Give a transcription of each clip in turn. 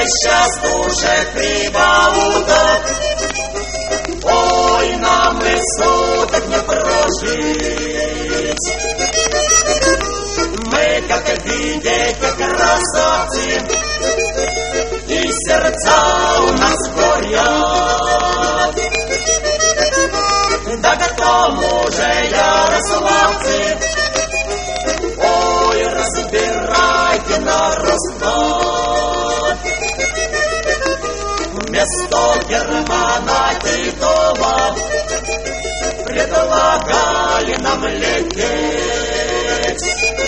частушек прибауток. Ой, нам и суток не прожить. Мы, как видите, красавцы, и сердца у нас горят. Да к тому же ярославцы, ой, разбирайте на расклад. Вместо Германа Титова предлагали нам лететь.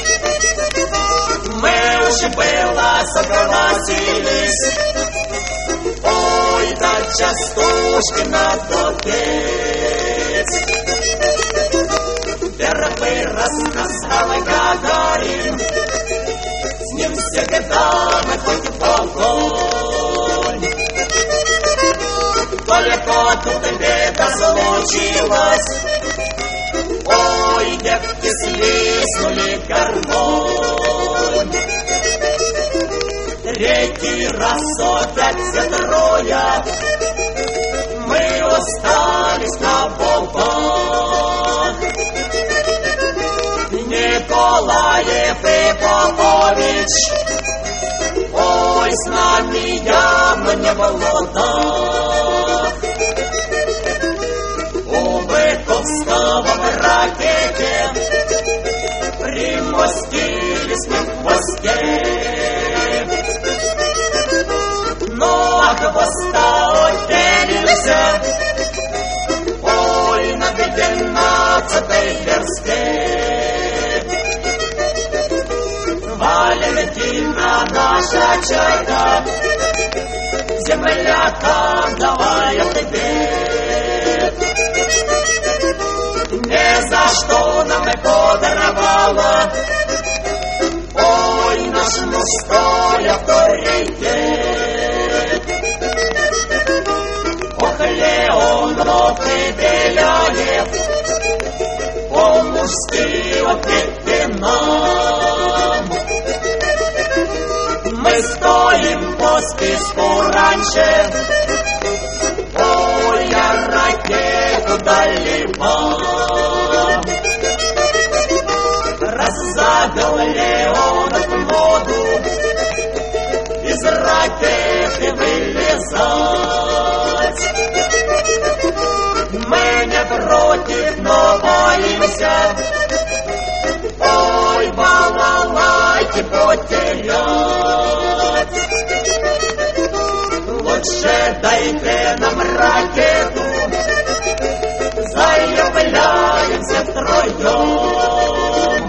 Мы уж было согласились, ой, да частушки надо петь. Первый раз сказал Гагарин, с ним всегда мы хоть в огонь. Только тут беда случилась, ой, девки свистнули гармонь. Третий раз опять все трое, мы остались на боках. Николаев и Попович, ой, с нами явно не в ладах. У Быковского в ракете примостились мы в хвосте. Но от хвоста отделился, ой, на 12-й версте. Валентина наша чайка, землякам давай ответ. Ни за что нам и подаровала, ой, наш мужской авторитет. Ох, Леонов и Беляев, по-мужски ответьте нам. Мы стоим по списку раньше, ой, я ракету дали вам. Раз завел Леонов моду из ракеты вылезать, мы не против, но боимся, ой, балалайки потерять. Лучше дайте нам ракету, заявляемся втроем.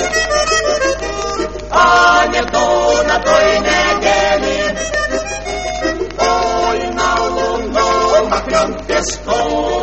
А не то на той неделе, ой, на Луну махнем пешком.